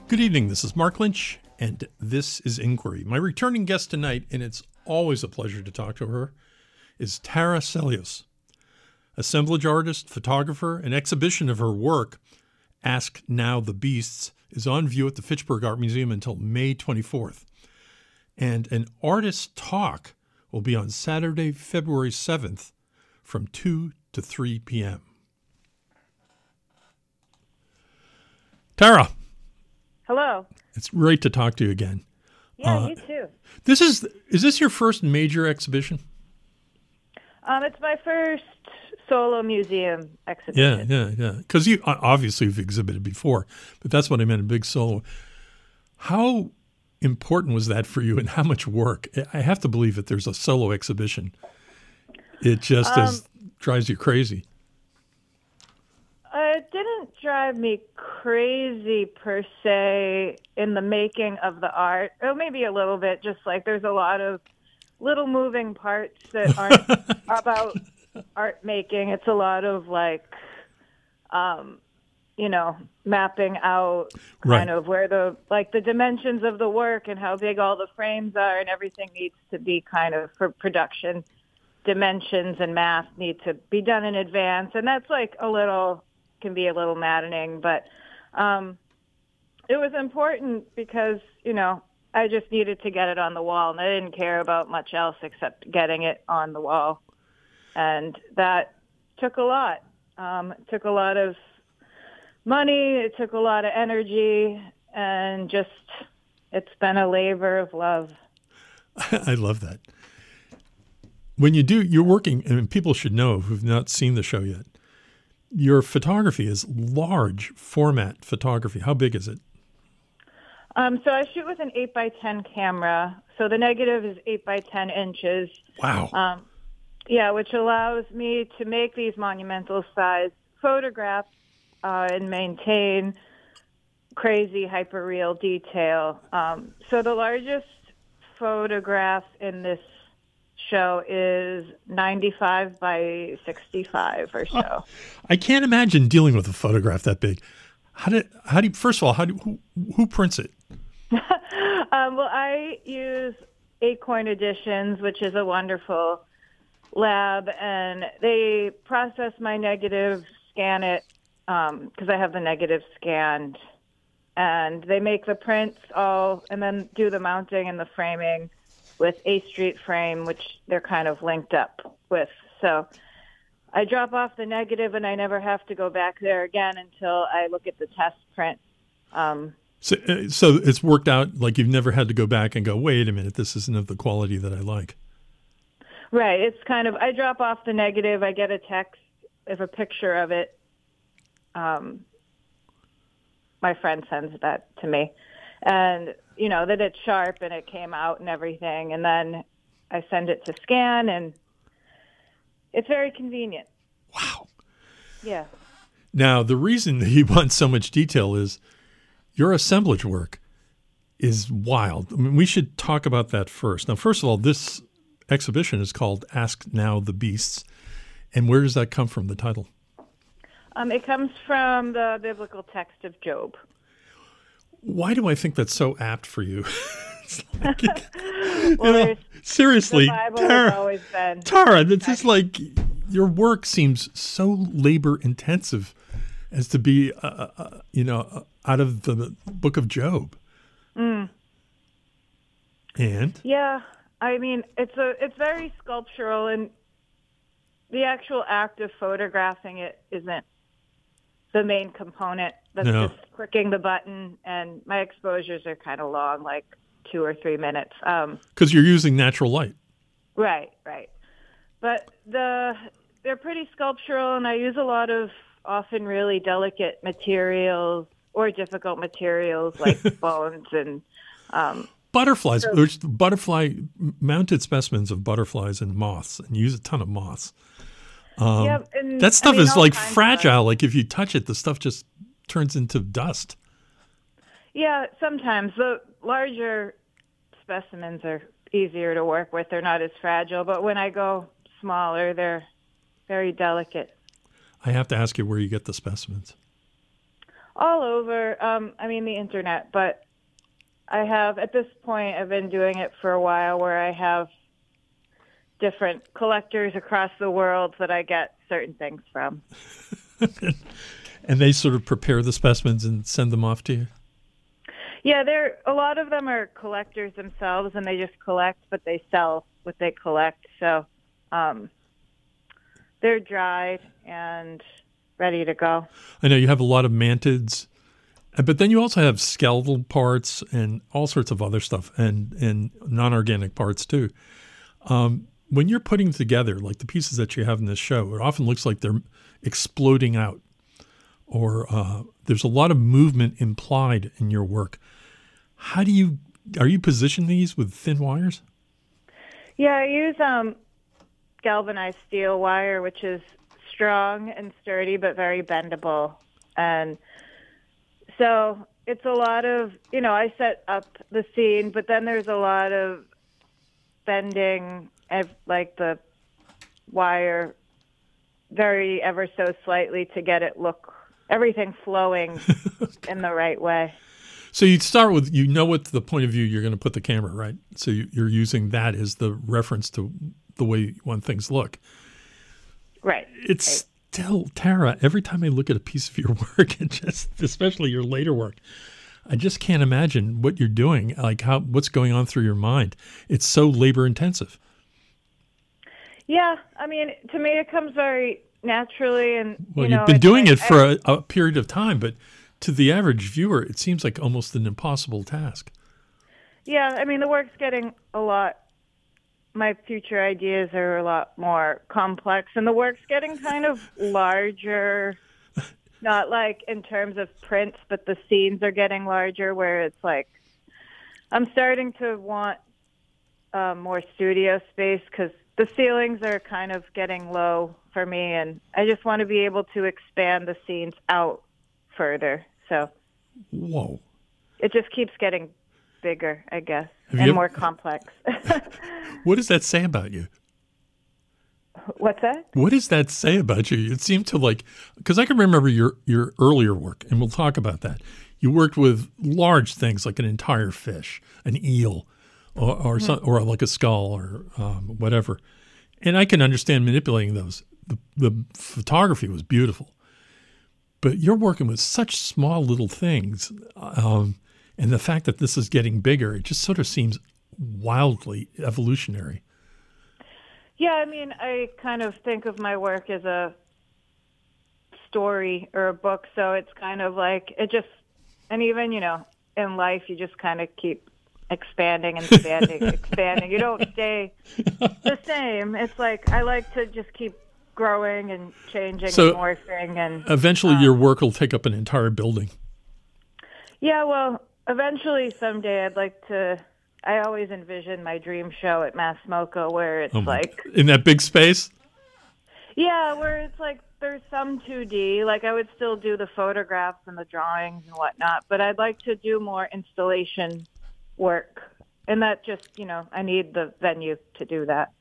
Good evening. This is Mark Lynch, and this is Inquiry. My returning guest tonight, and it's always a pleasure to talk to her, is Tara Sellios, assemblage artist, photographer. An exhibition of her work, Ask Now the Beasts, is on view at the Fitchburg Art Museum until May 24th. And an artist talk will be on Saturday, February 7th from 2 to 3 p.m. Tara. Hello. It's great to talk to you again. Yeah, you too. Is this your first major exhibition? It's my first solo museum exhibition. Yeah. Because you obviously you've exhibited before, but that's what I meant, a big solo. How important was that for you, and how much work? I have to believe that there's a solo exhibition. It just drives you crazy. It didn't drive me crazy per se in the making of the art. Oh, maybe a little bit, just like there's a lot of little moving parts that aren't about art making. It's a lot of mapping out kind of where the dimensions of the work and how big all the frames are, and everything needs to be kind of for production. Dimensions and math need to be done in advance, and that's can be a little maddening, but it was important because, I just needed to get it on the wall, and I didn't care about much else except getting it on the wall. And that took a lot. It took a lot of money, it took a lot of energy, and it's been a labor of love. I love that. When you're working, and people should know who've not seen the show yet, your photography is large format photography. How big is it? So I shoot with an 8x10 camera. So the negative is 8x10 inches. Wow. Which allows me to make these monumental size photographs and maintain crazy hyperreal detail. So the largest photograph in this show is 95 by 65 or so. I can't imagine dealing with a photograph that big. Who prints it? Well, I use Acorn Editions, which is a wonderful lab, and they process my negative, scan it, because I have the negative scanned, and they make the prints and then do the mounting and the framing with A Street Frame, which they're kind of linked up with. So I drop off the negative, and I never have to go back there again until I look at the test print. So it's worked out, like you've never had to go back and go, wait a minute, this isn't of the quality that I like. Right. It's kind of, I drop off the negative, I get a text of a picture of it. My friend sends that to me. And, that it's sharp and it came out and everything. And then I send it to scan, and it's very convenient. Wow. Yeah. Now, the reason that you want so much detail is your assemblage work is wild. I mean, we should talk about that first. Now, first of all, this exhibition is called Ask Now the Beasts. And where does that come from, the title? It comes from the biblical text of Job. Why do I think that's so apt for you? The Seriously, Bible has always been. Tara, it's just like your work seems so labor intensive as to be, out of the book of Job. Mm. And? Yeah, I mean, it's very sculptural, and the actual act of photographing it isn't the main component. That's just clicking the button, and my exposures are kind of long, like 2 or 3 minutes. Because you're using natural light. Right. But they're pretty sculptural, and I use a lot of often really delicate materials or difficult materials like bones and butterflies. There's mounted specimens of butterflies and moths, and you use a ton of moths. That stuff is like fragile. Like if you touch it, the stuff just turns into dust. Yeah, sometimes the larger specimens are easier to work with. They're not as fragile, but when I go smaller, they're very delicate. I have to ask you where you get the specimens. All over. I mean, the internet, but I have, at this point, I've been doing it for a while where I have different collectors across the world that I get certain things from. And they sort of prepare the specimens and send them off to you? Yeah, a lot of them are collectors themselves, and they just collect, but they sell what they collect. So they're dried and ready to go. I know you have a lot of mantids, but then you also have skeletal parts and all sorts of other stuff, and non-organic parts too. When you're putting together, like the pieces that you have in this show, it often looks like they're exploding out, or there's a lot of movement implied in your work. Are you positioning these with thin wires? Yeah, I use galvanized steel wire, which is strong and sturdy, but very bendable. And so it's a lot of, I set up the scene, but then there's a lot of bending, like the wire very ever so slightly to get it look, everything flowing in the right way. So you'd start with, what the point of view you're going to put the camera, right? So you're using that as the reference to the way you want things look. Right. It's still, Tara, every time I look at a piece of your work, and especially your later work, I just can't imagine what you're doing, like what's going on through your mind. It's so labor intensive. Yeah, I mean, to me, it comes very naturally, and you've been doing it for a period of time, but to the average viewer, it seems like almost an impossible task. Yeah, I mean, the work's getting a lot. My future ideas are a lot more complex, and the work's getting kind of larger. Not like in terms of prints, but the scenes are getting larger. Where it's like, I'm starting to want more studio space because the ceilings are kind of getting low for me, and I just want to be able to expand the scenes out further. So, whoa, it just keeps getting bigger, I guess, and more complex. What does that say about you? What's that? What does that say about you? It seemed to because I can remember your earlier work, and we'll talk about that. You worked with large things like an entire fish, an eel, or like a skull or whatever. And I can understand manipulating those. The photography was beautiful. But you're working with such small little things, and the fact that this is getting bigger, it just sort of seems wildly evolutionary. Yeah, I mean, I kind of think of my work as a story or a book, so it's kind of like and even, in life, you just kind of keep expanding and expanding. You don't stay the same. It's like I like to just keep growing and changing and morphing. And eventually your work will take up an entire building. Yeah, well, eventually someday I'd like to... I always envision my dream show at Mass MoCA where it's in that big space? Yeah, where it's like there's some 2D. Like I would still do the photographs and the drawings and whatnot, but I'd like to do more installation work. And that just, I need the venue to do that.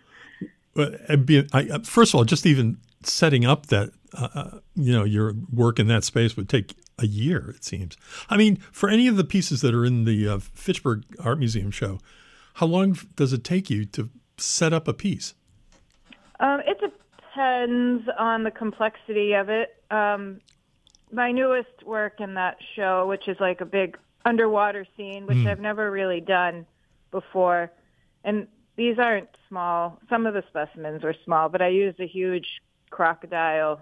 First of all, just even setting up that, your work in that space would take a year, it seems. I mean, for any of the pieces that are in the Fitchburg Art Museum show, how long does it take you to set up a piece? It depends on the complexity of it. My newest work in that show, which is like a big underwater scene, which I've never really done before, and these aren't small. Some of the specimens were small, but I used a huge crocodile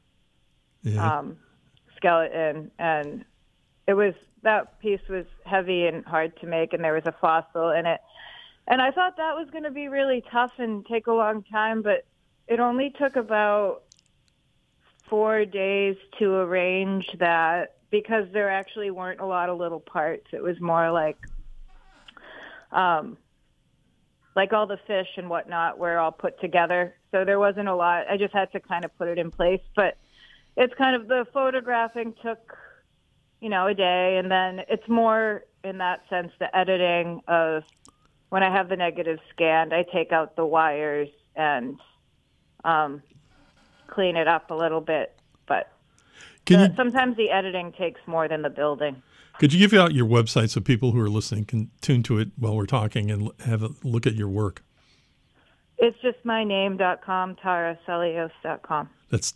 skeleton, and that piece was heavy and hard to make, and there was a fossil in it. And I thought that was going to be really tough and take a long time, but it only took about 4 days to arrange that because there actually weren't a lot of little parts. It was more like all the fish and whatnot were all put together. So there wasn't a lot. I just had to kind of put it in place. But it's kind of the photographing took, a day. And then it's more in that sense, the editing of when I have the negative scanned, I take out the wires and clean it up a little bit. But Sometimes the editing takes more than the building. Could you give out your website so people who are listening can tune to it while we're talking and have a look at your work? It's just my name.com, taraselios.com. That's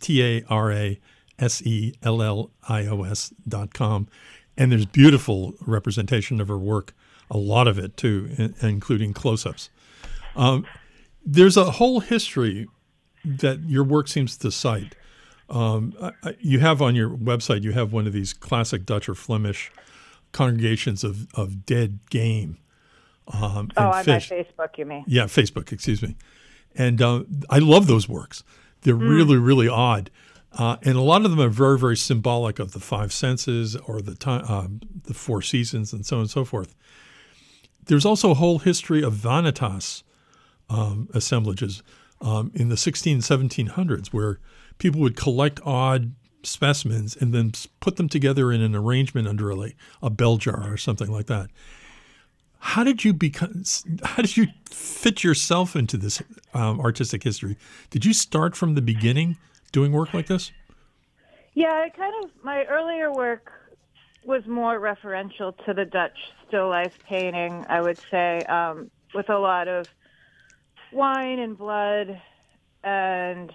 TARASELLIOS.com. And there's beautiful representation of her work, a lot of it too, including close-ups. There's a whole history that your work seems to cite. You have on your website, you have one of these classic Dutch or Flemish congregations of dead game. On my Facebook, you mean? Yeah, Facebook, excuse me. And I love those works. They're really, really odd. And a lot of them are very, very symbolic of the five senses or the four seasons and so on and so forth. There's also a whole history of vanitas assemblages in the 1700s where people would collect odd specimens and then put them together in an arrangement under a bell jar or something like that. How did you fit yourself into this artistic history? Did you start from the beginning doing work like this? Yeah, my earlier work was more referential to the Dutch still life painting, I would say, with a lot of wine and blood and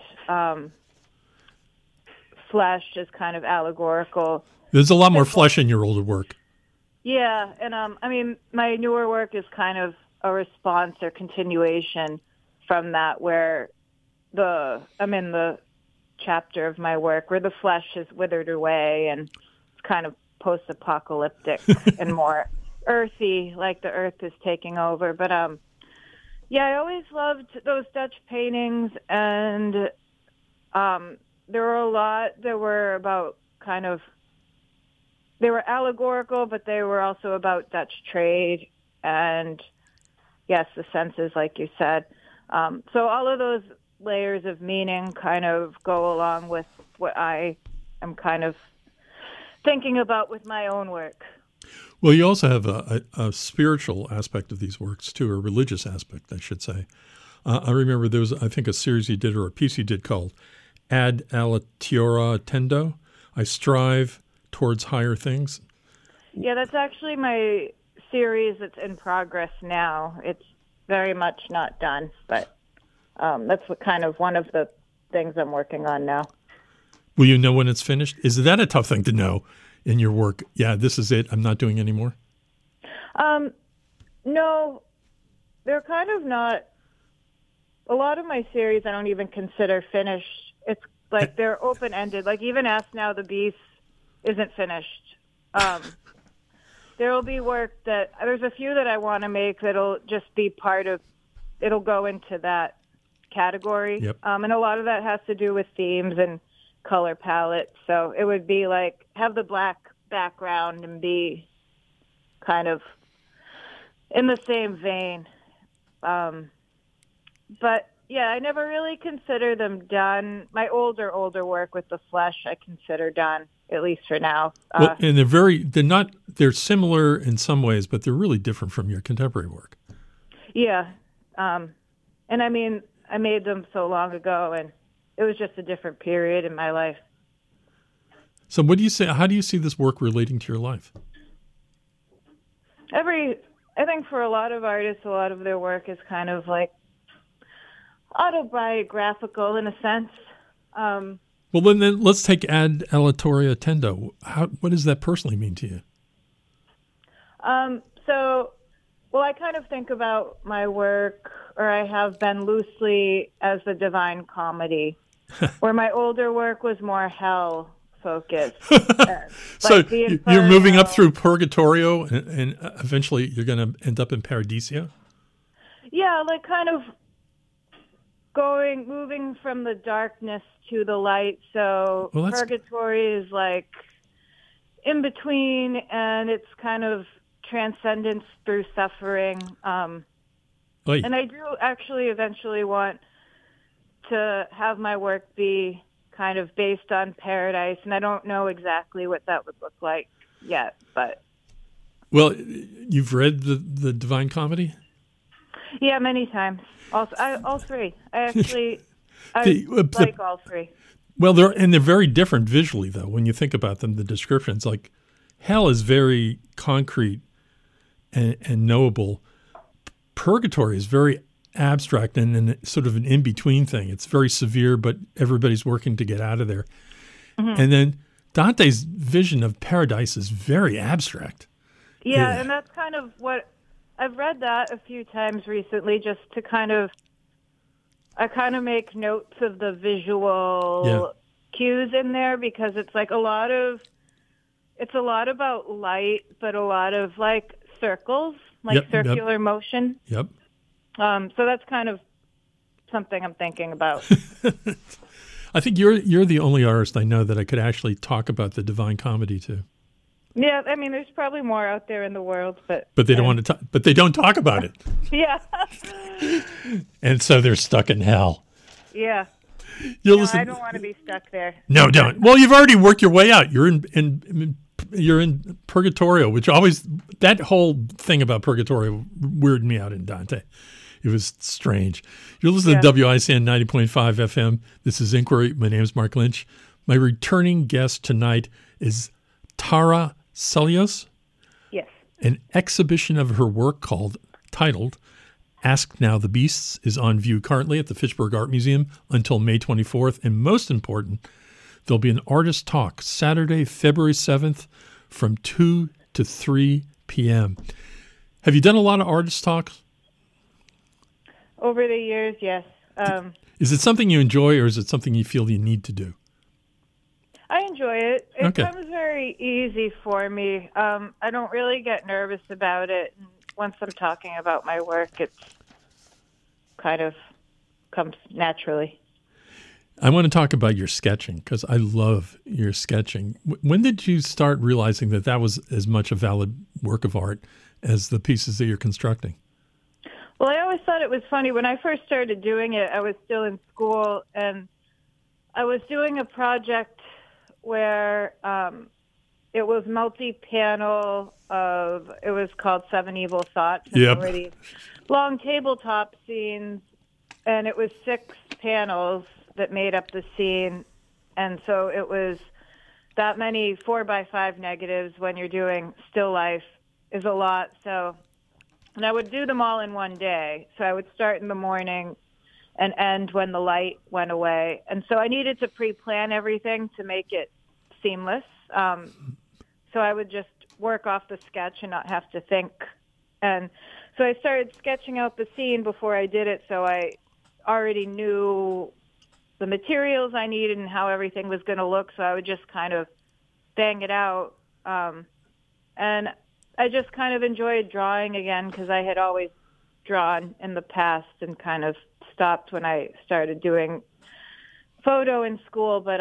flesh is kind of allegorical. There's a lot more flesh in your older work. Yeah, and my newer work is kind of a response or continuation from that, where I'm in the chapter of my work where the flesh is withered away and it's kind of post-apocalyptic and more earthy, like the earth is taking over. But yeah, I always loved those Dutch paintings, and there were a lot that were about they were allegorical, but they were also about Dutch trade and, yes, the senses, like you said. So all of those layers of meaning kind of go along with what I am kind of thinking about with my own work. Well, you also have a spiritual aspect of these works, too, a religious aspect, I should say. I remember there was, I think, a series you did or a piece you did called Ad Alitiora Tendo. I strive towards higher things. Yeah, that's actually my series that's in progress now. It's very much not done, but that's one of the things I'm working on now. Will you know when it's finished? Is that a tough thing to know in your work? Yeah, this is it. I'm not doing anymore. No, they're kind of not. A lot of my series I don't even consider finished. It's like they're open-ended. Like even Ask Now the Beast isn't finished. There will be work there's a few that I want to make that'll just be it'll go into that category. Yep. And a lot of that has to do with themes and color palette. So it would be like have the black background and be kind of in the same vein. But yeah, I never really consider them done. My older work with the flesh I consider done, at least for now. Well, and they're similar in some ways, but they're really different from your contemporary work. Yeah. And I mean, I made them so long ago, and it was just a different period in my life. So what do you say? How do you see this work relating to your life? I think for a lot of artists, a lot of their work is kind of like autobiographical in a sense. Well, then let's take Ad Alitoria Tendo. What does that personally mean to you? I kind of think about my work, or I have been loosely, as the Divine Comedy, where my older work was more hell focused. So you're moving up through Purgatorio, and eventually you're going to end up in Paradisia? Yeah, like kind of moving from the darkness to the light. So Purgatory is like in between, and it's kind of transcendence through suffering. And I do actually eventually want to have my work be kind of based on paradise, and I don't know exactly what that would look like yet. But well, you've read the Divine Comedy? Yeah, many times. All three. I actually like all three. Well, they're very different visually, though. When you think about them, the descriptions, like hell is very concrete and knowable. Purgatory is very abstract and sort of an in-between thing. It's very severe, but everybody's working to get out of there. Mm-hmm. And then Dante's vision of paradise is very abstract. Yeah, and that's kind of what I've read that a few times recently, just to I kind of make notes of the visual cues in there, because it's like it's a lot about light, but a lot of like circles, like circular motion. Yep. So that's kind of something I'm thinking about. I think you're the only artist I know that I could actually talk about the Divine Comedy to. Yeah, I mean, there's probably more out there in the world, but they don't want to talk. But they don't talk about it. Yeah. And so they're stuck in hell. Yeah. Listen, I don't want to be stuck there. No, don't. Well, you've already worked your way out. You're in Purgatorio, which always, that whole thing about Purgatorio weirded me out in Dante. It was strange. You're listening to WICN 90.5 FM. This is Inquiry. My name is Mark Lynch. My returning guest tonight is Tara Celios. Yes. An exhibition of her work titled Ask Now the Beasts is on view currently at the Fitchburg Art Museum until May 24th. And most important, there'll be an artist talk Saturday, February 7th from 2 to 3 p.m. Have you done a lot of artist talks? Over the years, yes. Is it something you enjoy, or is it something you feel you need to do? I enjoy it. It comes very easy for me. I don't really get nervous about it. Once I'm talking about my work, it kind of comes naturally. I want to talk about your sketching, because I love your sketching. When did you start realizing that was as much a valid work of art as the pieces that you're constructing? Well, I always thought it was funny. When I first started doing it, I was still in school, and I was doing a project where it was multi-panel it was called Seven Evil Thoughts. And yep. There were these long tabletop scenes, and it was 6 panels that made up the scene. And so it was that many 4x5 negatives when you're doing still life is a lot. And I would do them all in one day. So I would start in the morning and end when the light went away. And so I needed to pre-plan everything to make it seamless. So I would just work off the sketch and not have to think. And so I started sketching out the scene before I did it, so I already knew the materials I needed and how everything was going to look, so I would just kind of bang it out. And I just kind of enjoyed drawing again, because I had always drawn in the past and kind of stopped when I started doing photo in school. But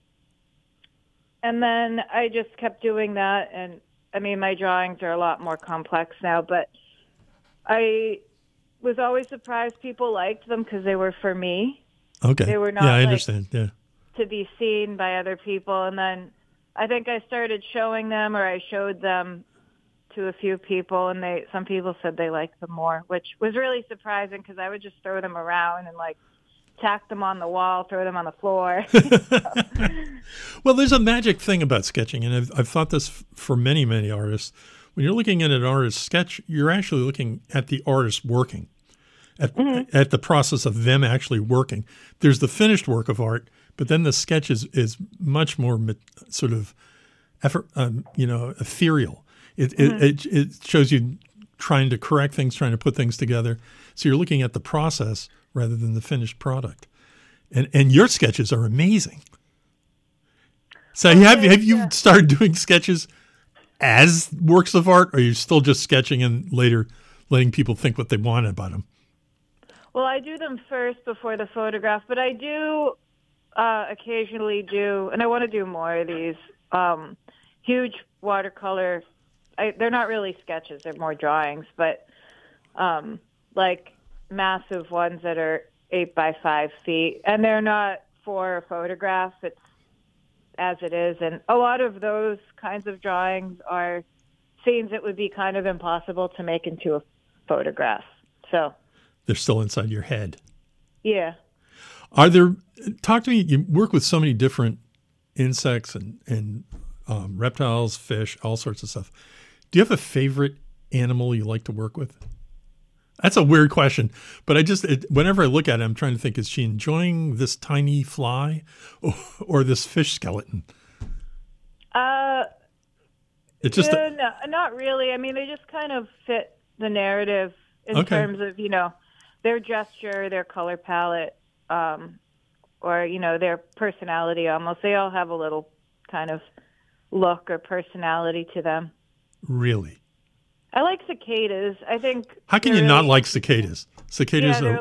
and then I just kept doing that, and I mean, my drawings are a lot more complex now, but I was always surprised people liked them because they were for me. Okay. They were not I understand. Yeah. To be seen by other people. And then I think I started showing them, or I showed them to a few people, and some people said they liked them more, which was really surprising, because I would just throw them around and like tack them on the wall, throw them on the floor. Well, there's a magic thing about sketching, and I've thought this for many, many artists. When you're looking at an artist's sketch, you're actually looking at the artist working, at the process of them actually working. There's the finished work of art, but then the sketch is much more sort of ethereal. It shows you trying to correct things, trying to put things together. So you're looking at the process rather than the finished product. And your sketches are amazing. So have you started doing sketches as works of art, or are you still just sketching and later letting people think what they want about them? Well, I do them first before the photograph, but I do occasionally do, and I want to do more of these huge watercolor. They're not really sketches; they're more drawings, but like massive ones that are 8x5 feet, and they're not for a photograph. It's as it is, and a lot of those kinds of drawings are scenes that would be kind of impossible to make into a photograph. So they're still inside your head. Yeah. Talk to me, you work with so many different insects and reptiles, fish, all sorts of stuff. Do you have a favorite animal you like to work with? That's a weird question, but whenever I look at it, I'm trying to think, is she enjoying this tiny fly or this fish skeleton? It's just no, not really. I mean, they just kind of fit the narrative in terms of, their gesture, their color palette, or, their personality almost. They all have a little kind of look or personality to them. Really? I like cicadas. I think. How can you not like cicadas? Cicadas they're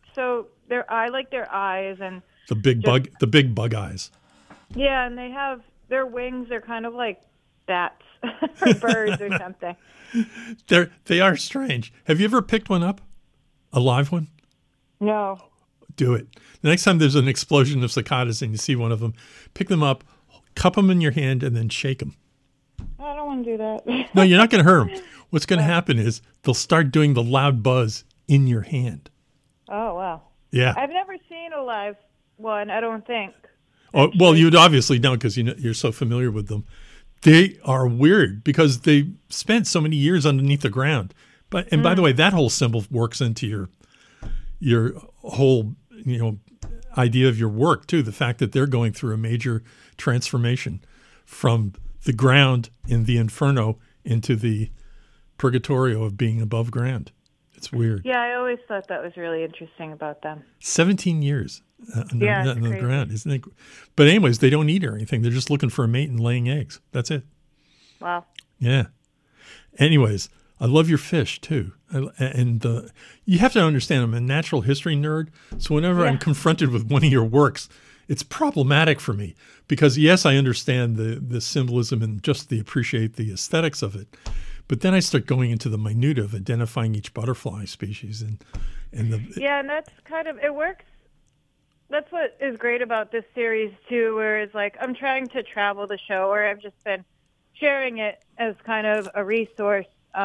I like their eyes and the big bug eyes. Yeah, and they have their wings are kind of like bats or birds or something. They are strange. Have you ever picked one up? A live one? No. Do it. The next time there's an explosion of cicadas and you see one of them, pick them up, cup them in your hand, and then shake them. I don't want to do that. No, you're not going to hurt them. What's going to happen is they'll start doing the loud buzz in your hand. Oh, wow. Yeah. I've never seen a live one, I don't think. Oh, well, you'd obviously know because you're so familiar with them. They are weird because they spent so many years underneath the ground. By the way, that whole symbol works into your whole idea of your work too. The fact that they're going through a major transformation from the ground in the inferno into the purgatorio of being above ground. It's weird. Yeah, I always thought that was really interesting about them. 17 years on the ground, isn't it? But anyways, they don't eat or anything. They're just looking for a mate and laying eggs. That's it. Wow. Yeah. Anyways, I love your fish too. And you have to understand, I'm a natural history nerd. So whenever I'm confronted with one of your works, it's problematic for me because yes, I understand the symbolism and just appreciate the aesthetics of it. But then I start going into the minute of identifying each butterfly species and that's kind of, it works. That's what is great about this series too, where it's like I'm trying to travel the show, or I've just been sharing it as kind of a resource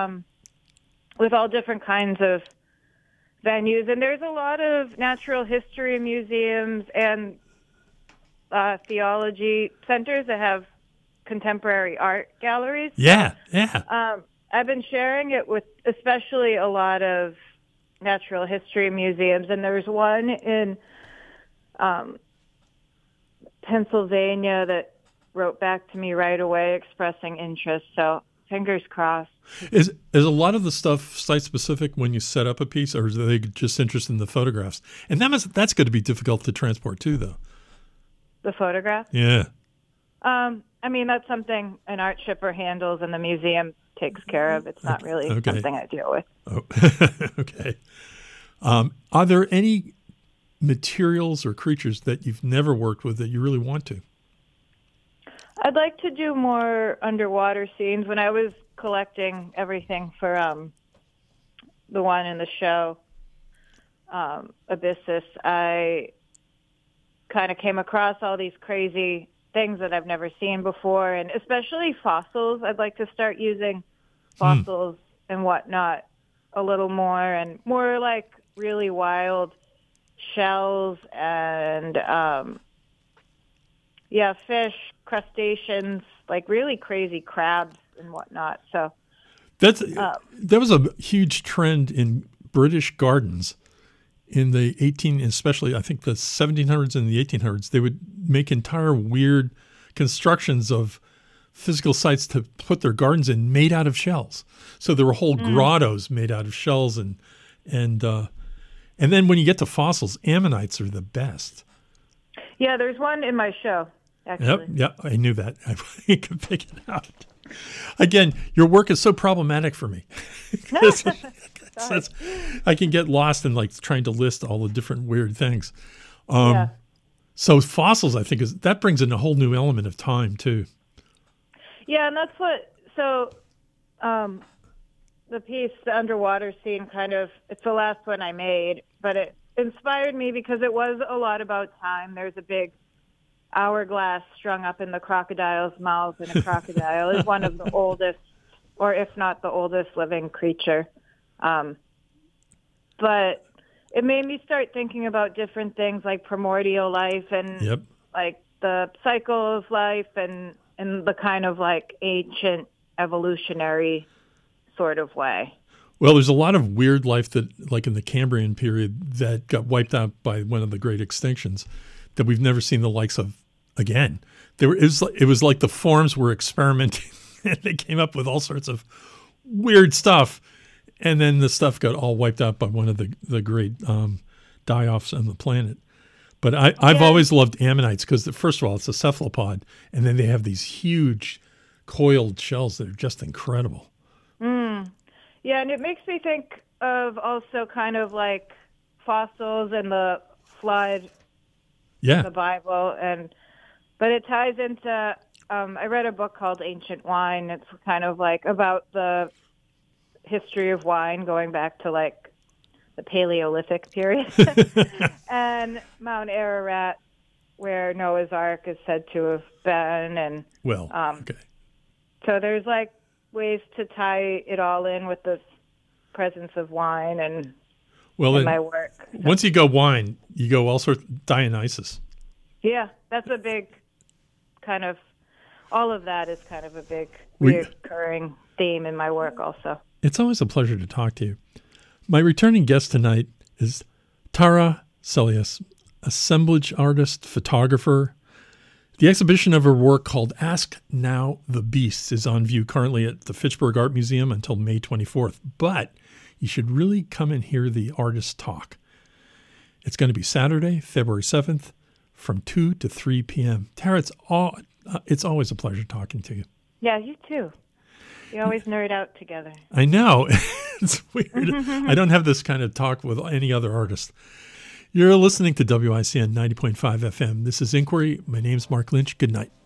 with all different kinds of venues. And there's a lot of natural history museums and theology centers that have contemporary art galleries. Yeah. I've been sharing it with especially a lot of natural history museums, and there's one in Pennsylvania that wrote back to me right away expressing interest. So fingers crossed. Is a lot of the stuff site-specific when you set up a piece, or are they just interested in the photographs? And that's going to be difficult to transport too, though. The photograph? Yeah. I mean, that's something an art shipper handles and the museum takes care of. It's not really something I deal with. Oh, okay. Are there any materials or creatures that you've never worked with that you really want to? I'd like to do more underwater scenes. When I was collecting everything for the one in the show, Abyssus, I kind of came across all these crazy things that I've never seen before, and especially fossils. I'd like to start using fossils and whatnot a little more, and more like really wild shells and fish, crustaceans, like really crazy crabs and whatnot. So there was a huge trend in British gardens in the especially I think the 1700s and the 1800s. They would make entire weird constructions of physical sites to put their gardens in, made out of shells. So there were whole grottos made out of shells, and then when you get to fossils, ammonites are the best. Yeah, there's one in my show, actually. Yep, I knew that. I could pick it out. Again, your work is so problematic for me. I can get lost in like trying to list all the different weird things. So fossils, I think, that brings in a whole new element of time too. Yeah, and that's what. So, the piece, the underwater scene, it's the last one I made, but it inspired me because it was a lot about time. There's a big hourglass strung up in the crocodile's mouth, and a crocodile is one of the oldest, or if not the oldest, living creature. But it made me start thinking about different things like primordial life and like the cycle of life and the kind of like ancient evolutionary sort of way. Well, there's a lot of weird life that, like in the Cambrian period, that got wiped out by one of the great extinctions that we've never seen the likes of again. It was like the forms were experimenting and they came up with all sorts of weird stuff. And then the stuff got all wiped out by one of the great die-offs on the planet. But I've always loved ammonites because, first of all, it's a cephalopod. And then they have these huge coiled shells that are just incredible. Yeah, and it makes me think of also kind of like fossils and the flood, the Bible, but it ties into. I read a book called Ancient Wine. It's kind of like about the history of wine going back to like the Paleolithic period, and Mount Ararat, where Noah's Ark is said to have been, and so there's like ways to tie it all in with the presence of wine and my work. Once you go wine, you go all sorts Dionysus. Yeah, that's a big kind of, all of that is kind of a big recurring theme in my work also. It's always a pleasure to talk to you. My returning guest tonight is Tara Celius, assemblage artist, photographer. The exhibition of her work called Ask Now the Beasts is on view currently at the Fitchburg Art Museum until May 24th. But you should really come and hear the artists talk. It's going to be Saturday, February 7th from 2 to 3 p.m. Tara, it's always a pleasure talking to you. Yeah, you too. You always nerd out together. I know. It's weird. I don't have this kind of talk with any other artist. You're listening to WICN 90.5 FM. This is Inquiry. My name's Mark Lynch. Good night.